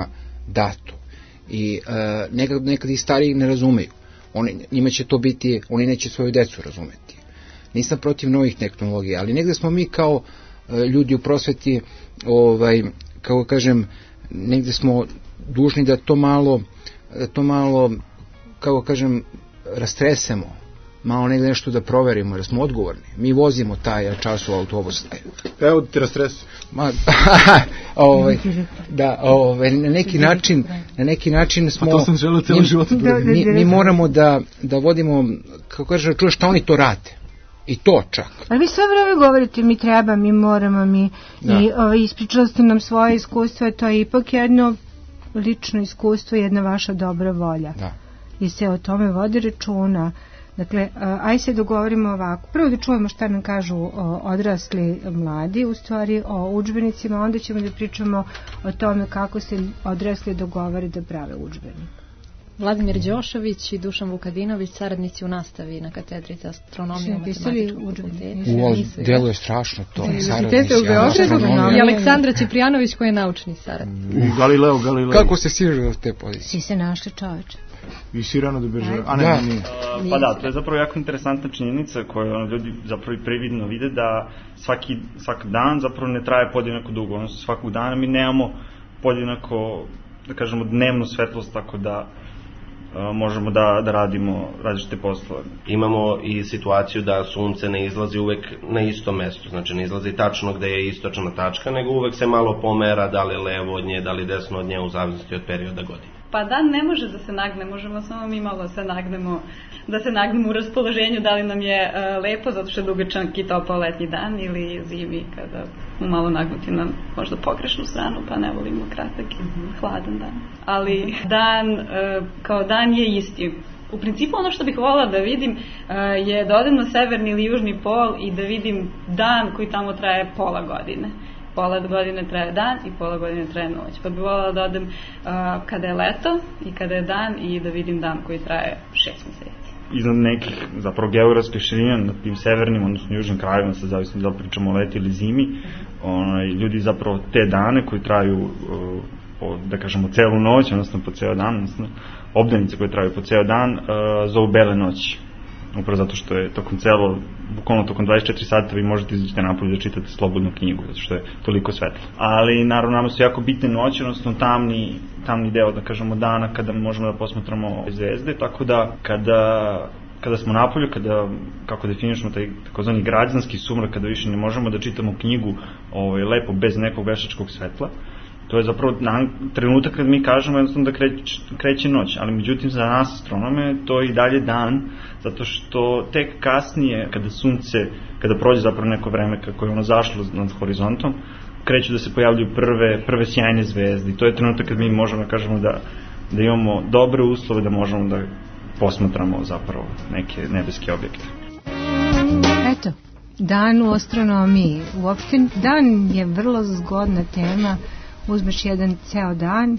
dato. I uh, nekad, nekad i stariji ne razumeju. Oni, njima će to biti, oni neće svoju decu razumeti. Nisam protiv novih tehnologija, ali negde smo mi kao uh, ljudi u prosveti, ovaj, kako kažem, negde smo dužni da to malo, da to malo, kako kažem, rastresemo, malo negde nešto da proverimo, jer smo odgovorni. Mi vozimo taj čas u autobus. Evo ti rastres. Ma, ovaj, da, ovaj, na neki način, na neki način smo... A to sam želeo celo život. Mi, mi moramo da, da vodimo, kako kažem, čuješ šta oni to rade. I to čak. Ali vi sve vreme govorite mi treba, mi moramo, mi da. I ovaj, ispričali ste nam svoje iskustvo, to je ipak jedno lično iskustvo, jedna vaša dobra volja. Da. I se o tome vodi računa. Dakle, aj se dogovorimo ovako. Prvo da čujemo šta nam kažu o, odrasli mladi, u stvari o udžbenicima, onda ćemo da pričamo o tome kako se odrasli dogovore da prave udžbenik. Vladimir Đošović i Dušan Vukadinović, saradnici u nastavi na katedri za astronomiju i matematičku fakultetu. U delu je strašno to. Saradnici u Beogradu i Aleksandra Čiprianović koji je naučni saradnik. U Galileo, Galileo. Kako se stiže do te pozicije? Si se našli, čoveče. I Sirano de Bergerac. A ne, da. nije. Uh, pa da, to je zapravo jako interesantna činjenica koju ono, ljudi zapravo i prividno vide da svaki, svaki dan zapravo ne traje podjednako dugo. Ono, svakog dana mi nemamo podjednako, da kažemo, dnevnu svetlost, tako da uh, možemo da, da radimo različite poslove. Imamo i situaciju da sunce ne izlazi uvek na isto mesto, znači ne izlazi tačno gde je istočna tačka, nego uvek se malo pomera, da li levo od nje, da li desno od nje, u zavisnosti od perioda godine. Pa dan ne može da se nagne, možemo samo mi malo se nagnemo, da se nagnemo u raspoloženju, da li nam je uh, lepo, zato što je dugačak i topao letnji dan, ili zimi kada smo malo nagnuti na možda pogrešnu stranu, pa ne volimo kratak i mm-hmm. hladan dan. Ali dan uh, kao dan je isti. U principu ono što bih voljela da vidim uh, je da odem na severni ili južni pol i da vidim dan koji tamo traje pola godine. Pola godine traje dan i pola godine traje noć. Pa bih voljela da odem uh, kada je leto i kada je dan i da vidim dan koji traje šest meseci. Iznad nekih zapravo geografskih širina na tim severnim, odnosno južnim krajevima, sad zavisno da li pričamo o leti ili zimi, onaj, ljudi zapravo te dane koji traju uh, po, da kažemo, celu noć, odnosno po ceo dan, odnosno obdanice koje traju po ceo dan, uh, zovu bele noći. Upravo zato što je tokom celo, bukvalno tokom dvadeset četiri sata vi možete izaći napolje da čitate slobodnu knjigu, zato što je toliko svetlo. Ali naravno nama su jako bitne noći, odnosno tamni, tamni deo, da kažemo, dana kada možemo da posmatramo zvezde, tako da kada, kada smo napolju, kada, kako definišemo taj takozvani građanski sumrak, kada više ne možemo da čitamo knjigu ovaj, lepo bez nekog veštačkog svetla, to je zapravo na, trenutak kad mi kažemo jednostavno da kreć, kreće noć, ali međutim za nas astronome to je i dalje dan, zato što tek kasnije kada sunce, kada prođe zapravo neko vreme kako je ono zašlo nad horizontom, kreću da se pojavljuju prve, prve sjajne zvezde i to je trenutak kad mi možemo da kažemo da, da imamo dobre uslove da možemo da posmatramo zapravo neke nebeske objekte. Eto, dan u astronomiji. Uopšte dan je vrlo zgodna tema. Uzmeš jedan ceo dan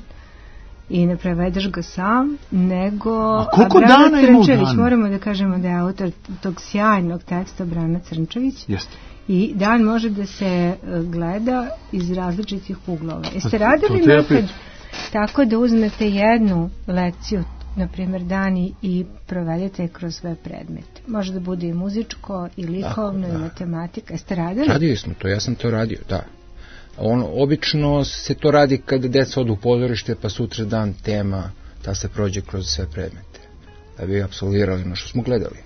i ne prevedeš ga sam, nego... A koliko dana ima u danu? Moramo da kažemo da je autor tog sjajnog teksta Brana Crnčević. Jeste. I dan može da se gleda iz različitih uglova. Jeste radili nekad tako da uzmete jednu lekciju, na primjer dan, i provedete kroz sve predmete? Može da bude i muzičko, i likovno, i matematika. Jeste radili? Radili smo to, ja sam to radio, da. On, obično se to radi kada deca odu u pozorište, pa sutra dan tema da se prođe kroz sve predmete, da bi apsolvirali ono što smo gledali.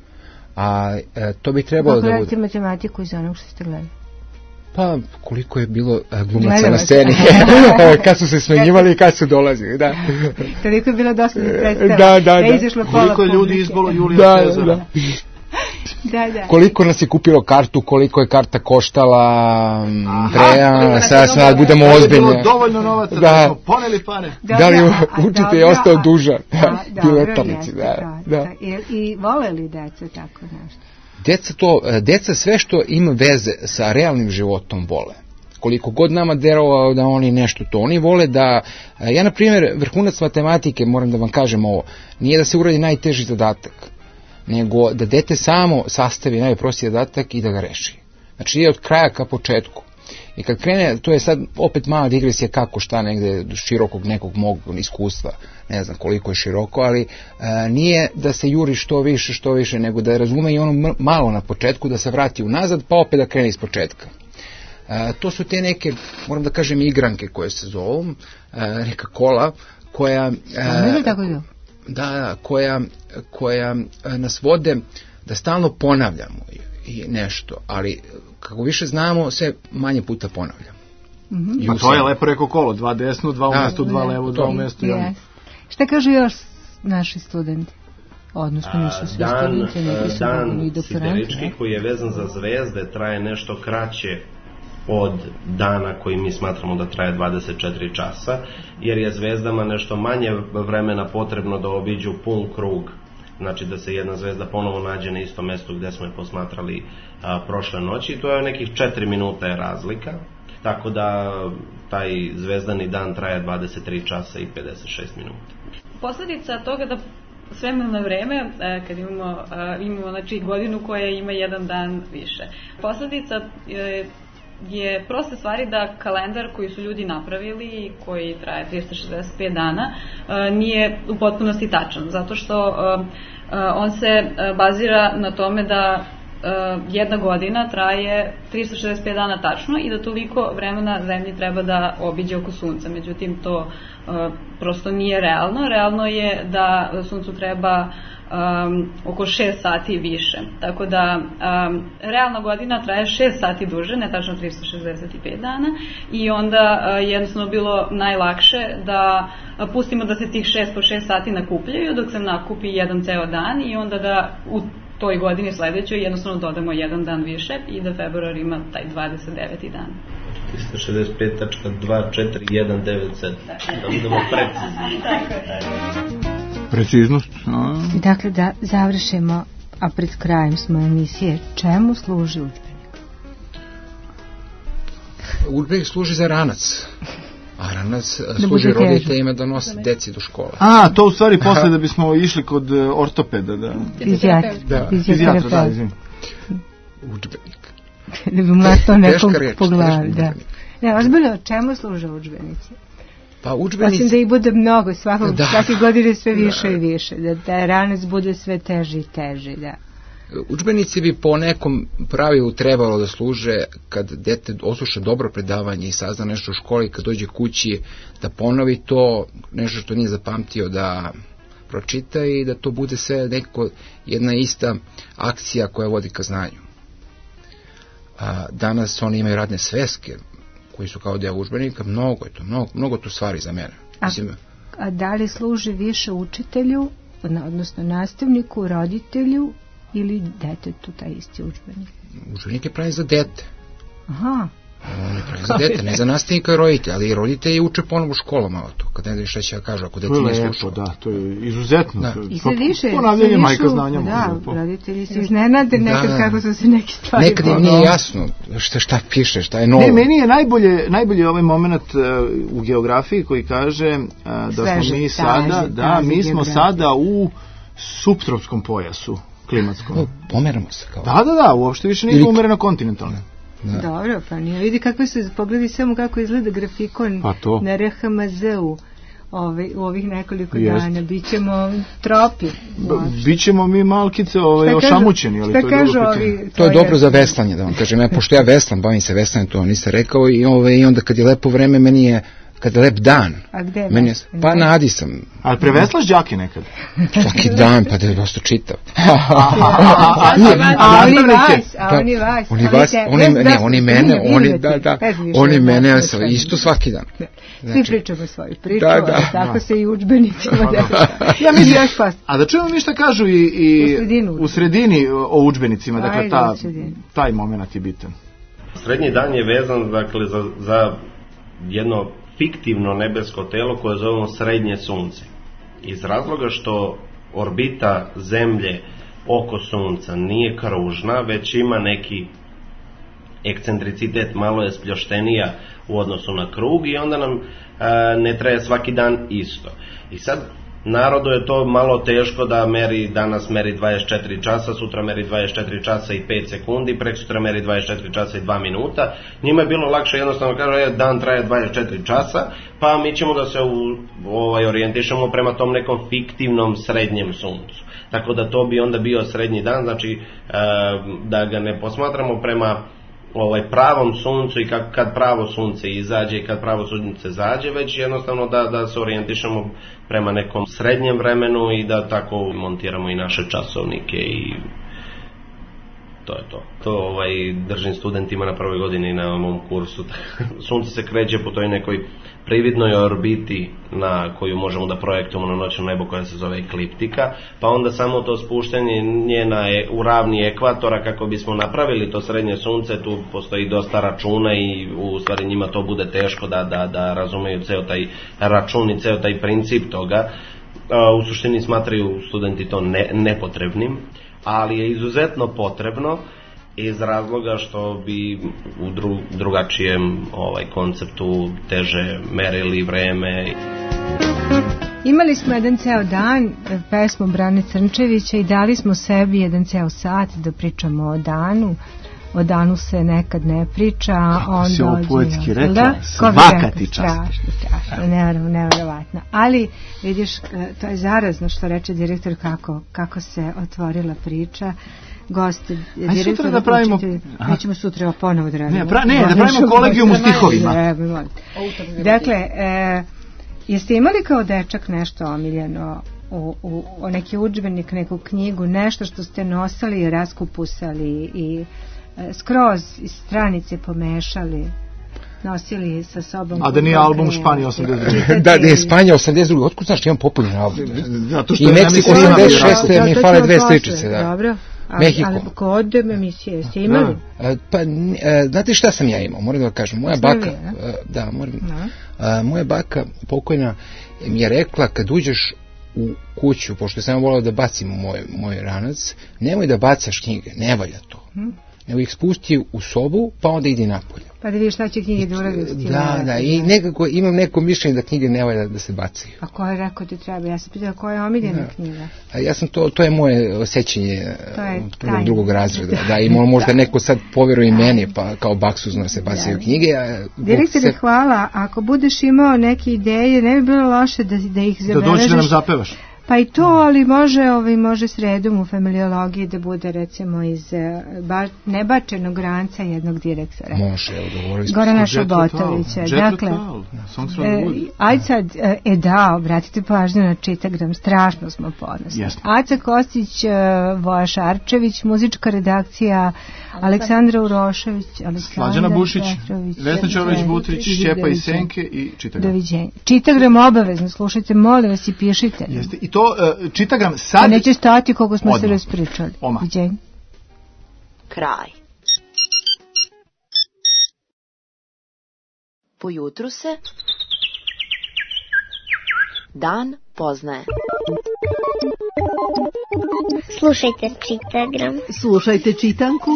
A e, to bi trebalo Kako da bude... Kako radite matematiku iz onog što ste gledali? Pa koliko je bilo glumaca na sceni, kad su se smenjivali i kad su dolazili, da. Toliko je bilo dosta predstava. Da, da, da. Izašlo koliko je ljudi izbolo Julija da, Cezara. Da. Da, da. Koliko nas je kupilo kartu, koliko je karta koštala, Dreja, sad sad budemo ozbiljni. Da je bilo dovoljno novaca da, da smo poneli pare. Da, da li učite je ostao dužan. Da, da, letalici, da, da. da. I, I vole li deca tako nešto? Deca, to, deca sve što ima veze sa realnim životom vole. Koliko god nama derovao da oni nešto to, oni vole da, ja na primjer, vrhunac matematike, moram da vam kažem ovo, nije da se uradi najteži zadatak, nego da dete samo sastavi najprostiji zadatak i da ga reši. Znači je od kraja ka početku. I kad krene, to je sad opet mala digresija kako šta negde širokog nekog mog iskustva, ne znam koliko je široko, ali a, nije da se juri što više, što više, nego da razume i ono malo na početku, da se vrati unazad, pa opet da krene iz početka. A, to su te neke, moram da kažem, igranke koje se zovu, a, neka kola, koja... A, ne tako je. Da, da, koja, koja nas vode da stalno ponavljamo i nešto, ali kako više znamo, sve manje puta ponavljamo. Mm-hmm. Pa to je lepo rekao kolo, dva desno, dva umesto, dva levo, dva umesto. Yes. Šta kažu još naši studenti? Odnosno nisu svi studenti, neki su i doktoranti. Dan siderički koji je vezan za zvezde traje nešto kraće od dana koji mi smatramo da traje dvadeset četiri časa, jer je zvezdama nešto manje vremena potrebno da obiđu pun krug, znači da se jedna zvezda ponovo nađe na istom mestu gde smo je posmatrali a, prošle noći, i to je nekih četiri minuta je razlika, tako da taj zvezdani dan traje dvadeset tri časa i pedeset šest minuta. Posledica toga da s vremena na vreme, kad imamo, imamo znači, godinu koja ima jedan dan više. Posledica je je proste stvari da kalendar koji su ljudi napravili i koji traje trista šezdeset pet dana nije u potpunosti tačan, zato što on se bazira na tome da jedna godina traje trista šezdeset pet dana tačno i da toliko vremena zemlji treba da obiđe oko sunca. Međutim, to prosto nije realno. Realno je da suncu treba Um, oko šest sati više. Tako da um, realna godina traje šest sati duže, ne tačno trista šezdeset pet dana, i onda uh, jednostavno bilo najlakše da uh, pustimo da se tih šest po šest sati nakupljaju dok se nakupi jedan ceo dan, i onda da u toj godini sledećoj jednostavno dodamo jedan dan više i da februar ima taj dvadeset deveti dan. trista šezdeset pet tačka dva četiri jedan devet sedam. Da budemo precizni. Preciznost. A. Dakle, da završimo, a pred krajem smo emisije, čemu služi udžbenik? Udžbenik služi za ranac. A ranac da služi roditeljima da nose deci do škole. A, to u stvari posle da bismo išli kod ortopeda. Da. Fizijatra. Da, fizijatra, da, izvim. Udžbenik. Da bi mlasto nekom pogledali, da. Ne, ozbiljno, čemu služe udžbenici? Pa udžbenici... Osim da ih bude mnogo, svakog, da. Svake godine sve više da. I više, da, da ranac bude sve teži i teži, da. Udžbenici bi po nekom pravilu trebalo da služe kad dete osluša dobro predavanje i sazna nešto u školi, kad dođe kući da ponovi to, nešto što nije zapamtio da pročita, i da to bude sve neko, jedna ista akcija koja vodi ka znanju. A danas oni imaju radne sveske koji su kao deo udžbenika, mnogo je to, mnogo, mnogo tu stvari za mene. A, Mislim, a da li služi više učitelju, odnosno nastavniku, roditelju ili detetu taj isti udžbenik? Udžbenik je pravi za dete. Aha. On je pravi za dete, ne za nastavnika i roditelja, ali i roditelji uče ponovo u školu malo to, kad ne da šta će ja kažu, ako dete nije slušao. Da, to je izuzetno. Da. To je, I sve više, ponavljanje majka znanja. Da, roditelji se iznenade nekad da, kako su se neki stvari. Nekad im nije jasno šta, šta piše, šta je novo. Ne, meni je najbolje, najbolje ovaj moment uh, u geografiji koji kaže uh, da Sveže, smo mi sada, taži, da, taži mi smo geografija. Sada u subtropskom pojasu klimatskom. O, pomeramo se kao. Da, da, da, uopšte više nije pomereno kontinentalno. Da. Dobro, pa nije. Vidi kako se, pogledaj samo kako izgleda grafikon pa na R H M Z-u ovaj, u ovih nekoliko Jest. dana. Bićemo tropi. Bićemo mi malkice ovaj, ošamućeni. Ali šta to je kažu ovi? To je dobro za veslanje, da vam kažem. Ja, pošto ja veslam, bavim se veslanjem, to nisam rekao, i, ovaj, i onda kad je lepo vreme, meni je kada je lep dan. A gde je? Meni je, pa na Adi sam. Ali preveslaš đake nekad? Svaki dan, pa da je dosta čitav. A oni vas, a oni vas. Oni vas, oni, ne, oni mene, oni, da, da, oni mene, ja sam isto svaki dan. Svi pričamo svoju priču, tako se i udžbenicima da. Ja mislim, a da čujemo mi šta kažu i, i u sredini o udžbenicima, dakle ta, taj moment je bitan. Srednji dan je vezan, dakle, za, za jedno fiktivno nebesko telo koje zovemo srednje sunce. Iz razloga što orbita Zemlje oko sunca nije kružna, već ima neki ekscentricitet, malo je spljoštenija u odnosu na krug, i onda nam e, ne traje svaki dan isto. I sad Narodu je to malo teško da meri, danas meri dvadeset četiri časa, sutra meri dvadeset četiri časa i pet sekundi, prek sutra meri dvadeset četiri časa i dva minuta. Njima je bilo lakše jednostavno kaže dan traje dvadeset četiri časa, pa mi ćemo da se u, ovaj, orijentišemo prema tom nekom fiktivnom srednjem suncu. Tako da to bi onda bio srednji dan, znači e, da ga ne posmatramo prema ovaj pravom suncu i kad, kad pravo sunce izađe i kad pravo sunce zađe, već jednostavno da, da se orijentišemo prema nekom srednjem vremenu i da tako montiramo i naše časovnike i to je to. To ovaj, držim studentima na prvoj godini na mom kursu. Sunce se kreće po toj nekoj prividnoj orbiti na koju možemo da projektujemo na noćno nebo koja se zove ekliptika, pa onda samo to spuštanje njena je u ravni ekvatora kako bismo napravili to srednje sunce, tu postoji dosta računa i u stvari njima to bude teško da, da, da razumeju ceo taj račun i ceo taj princip toga. U suštini smatraju studenti to ne, nepotrebnim, ali je izuzetno potrebno iz razloga što bi u dru, drugačijem ovaj konceptu teže merili vreme. Imali smo jedan ceo dan pesmu Brane Crnčevića i dali smo sebi jedan ceo sat da pričamo o danu. O danu se nekad ne priča. Kako si ovo poetski rekla, svaka ti čast. Strašno, strašno, nevjerovatno, nevjerovatno. Ali vidiš, to je zarazno što reče direktor kako, kako se otvorila priča. Gost, aj sutra da pravimo, mi ćemo sutra ponovo da radimo. Ne, pra, ne, da pravimo kolegijum u stihovima. Dakle, e, jeste imali kao dečak nešto omiljeno, u, u, u neki udžbenik, neku knjigu, nešto što ste nosali i raskupusali i e, skroz iz stranice pomešali, nosili sa sobom? A da nije album Španija osamdeset druge. Da, da je Španija osamdeset druge. Otkud znaš, imam populjan album. Zato što i Meksiko osamdeset šeste mi fale dve sličice. Da. Dobro. Ali, ali kod emisije ste imali? Da. Pa, znate šta sam ja imao, moram da kažem, moja Snevi, baka, ne? da, moram, a, moja baka pokojna mi je rekla kad uđeš u kuću, pošto sam volao da bacim moj, moj ranac, nemoj da bacaš knjige, ne valja to. Hmm. Nego ih spusti u sobu, pa onda idi napolje. Pa da vidiš šta će knjige da uradi. Da, da, i nekako imam neko mišljenje da knjige ne valja da se bacaju. A ko je rekao ti treba? Ja sam pitala koja je omiljena knjiga. A ja sam to, to je moje osjećanje prvog, drugog razreda. Da, i možda neko sad povjeruje i meni, pa kao baksuzno se bacaju da. knjige. Direktore, se... hvala. Ako budeš imao neke ideje, ne bi bilo loše da, da ih zabeležiš. Da dođi da nam zapevaš. Pa i to, ali može, ovaj, može sredom u familiologiji da bude recimo iz ba, nebačenog ranca jednog direktora. Može, evo dovoljno. Gorana Šabotovića. Dakle, e, ajde sad, e da, obratite pažnju na čitagram, strašno smo ponosni. Aca Kostić, Voja Šarčević, muzička redakcija, Aleksandra Urošević, Slađana Bušić, Vesna Čorović-Butrić, Šćepa i Senke i čitagram. Doviđenja. Čitagram obavezno, slušajte, molim vas i pišite. Jeste, i to uh, čitagram sad... A neće stati koliko smo odmah se raspričali. Oma. Doviđenja. Kraj. Po jutru se dan poznaje. Slušajte čitagram. Slušajte čitanku.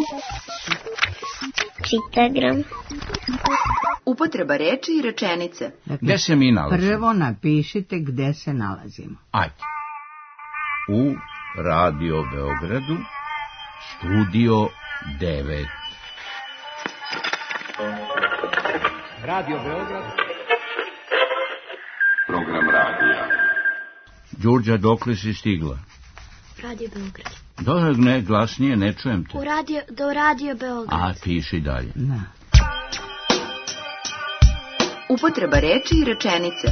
Čitagram. Upotreba reči i rečenice. Dakle, gde se mi nalazimo? Prvo napišite gde se nalazimo. Ajde. U Radio Beogradu, studio devet. Radio Beograd. Program radija. Đurđa, dokle si stigla? Radio Beograd. Do, ne, glasnije, ne čujem te. U radio, do Radio Beograd. A, piši dalje. Da. Upotreba reči i rečenice.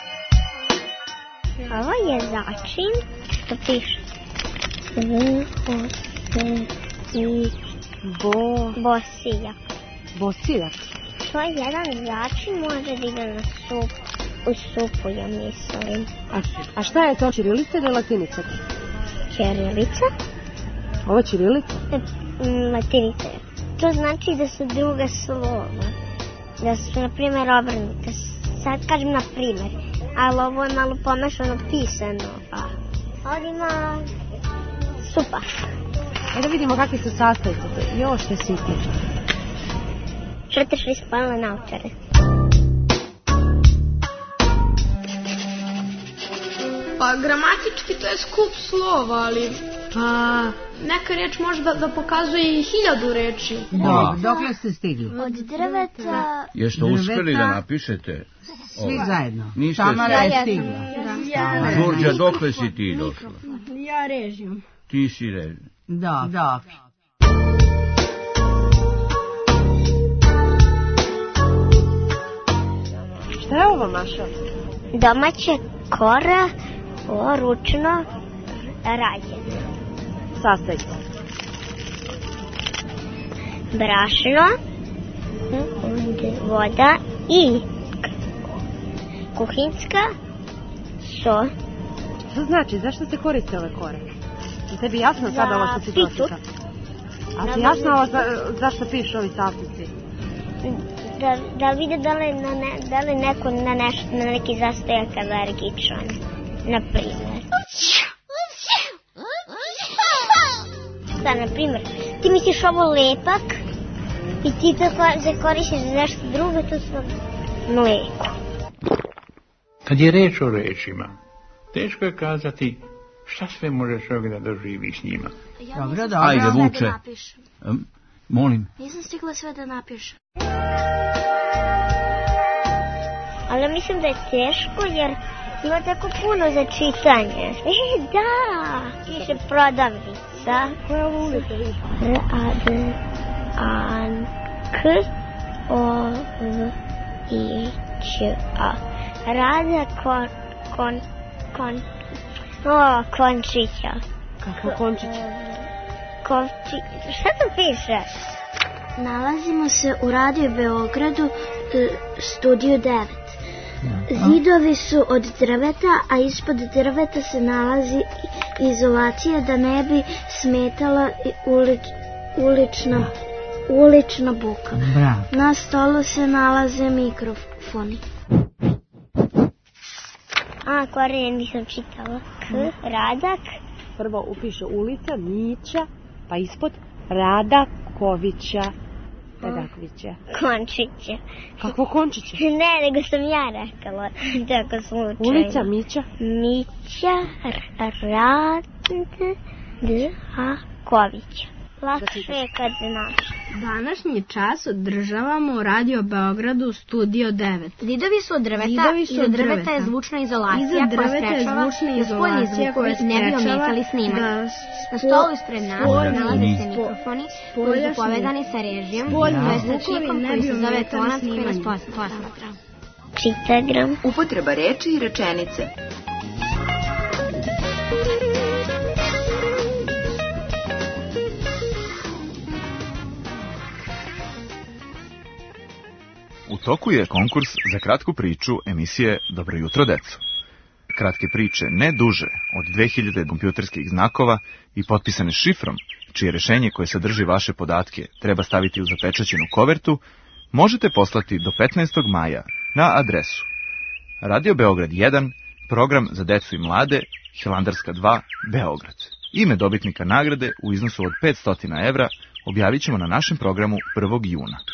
Ovo je začin, što piše. V, o, s, i, bo, bosiljak. Bosiljak? To je jedan začin, može da ide na sup, u supu, ja mislim. A, a šta je to, ćirilica ili latinica? Ćirilica. Ovo je ćirilica? Latinica. To znači da su druga slova. Da su, na primjer, obrnute. Sad kažem na primjer, ali ovo je malo pomešano pisano. Pa. Ovdje ima supa. E da vidimo kakvi su sastojci. Još te sitniš. Četiri spalne naučare. Pa gramatički to je skup slova, ali pa neka reč može da, da pokazuje i hiljadu reči. Dobro, dokle ste stigli? Od drveta... Jeste uspeli da napišete? Svi zajedno. Niste Tamara je stigla. Ja, Đurđa, dokle si ti došla? ja režim. Ti si režim. Da, da. Šta je ovo, Maša? Domaće kora, o, ručno rađeno. Sastojke. Brašno, voda i kuhinska so. Šta znači? Zašto se koriste ove kore? Je tebi jasno sada ovo što si pročita? A ti jasno ovo za, zašto pišu ovi sastojci? Da, da vide da li, na ne, da li neko na, neš, na neki zastojak alergičan, na primjer. Sad, na primjer, ti misliš ovo lepak i ti to zakoristiš za nešto drugo, to su mlijeko. Kad je reč o rečima, teško je kazati šta sve može čovjek da doživi s njima. Ja dobro, nisam dobro. Ajde, sve Vuče. da napišem. Um, molim. Nisam stigla sve da napišem. Ali mislim da je teško jer ima tako puno za čitanje. E, da! Piše prodavnica. Koja je ovo ulica, vidiš? R, A, D, A, N, K, O, V, I, Ć, A. Rada kon, kon, kon, o, Končića. Kako Končića? Konči, šta to piše? Nalazimo se u Radio Beogradu, studio devet. Zidovi su od drveta, a ispod drveta se nalazi izolacija da ne bi smetala ulič, ulična, ulična buka. Bravo. Na stolu se nalaze mikrofoni. A, korijen nisam čitala. K, Radak. Prvo upiše ulica, Mića, pa ispod Radakovića. Radakovića. Končića. Kako Končića? Ne, nego sam ja rekala. Tako slučajno. Ulica, Mića. Mića, Radakovića. Lakše je kad znaš. Današnji čas održavamo u Radio Beogradu studio devet. Zidovi su od drveta, Zidovi su iza od drveta drveta. je zvučna izolacija Iza koja drveta je sprečava zvučna da spoljni izolacija zvukovi koja ne bi sprečava ometali snimanje. da Na stolu ispred nas spoljni- nalaze se spo- mikrofoni koji su spoljašnji- povezani sa režijom, spoljni to je sa zvukovi čikom ne koji bi se zove ometali tonac koji nas snimanje. pos- posmatra. Čitagram. Upotreba reči i rečenice. U toku je konkurs za kratku priču emisije Dobro jutro, deco. Kratke priče ne duže od dve hiljade kompjuterskih znakova i potpisane šifrom, čije rešenje koje sadrži vaše podatke treba staviti u zapečaćenu kovertu, možete poslati do petnaestog maja na adresu Radio Beograd jedan, program za decu i mlade, Hilandarska dva, Beograd. Ime dobitnika nagrade u iznosu od petsto evra objavit ćemo na našem programu prvog juna.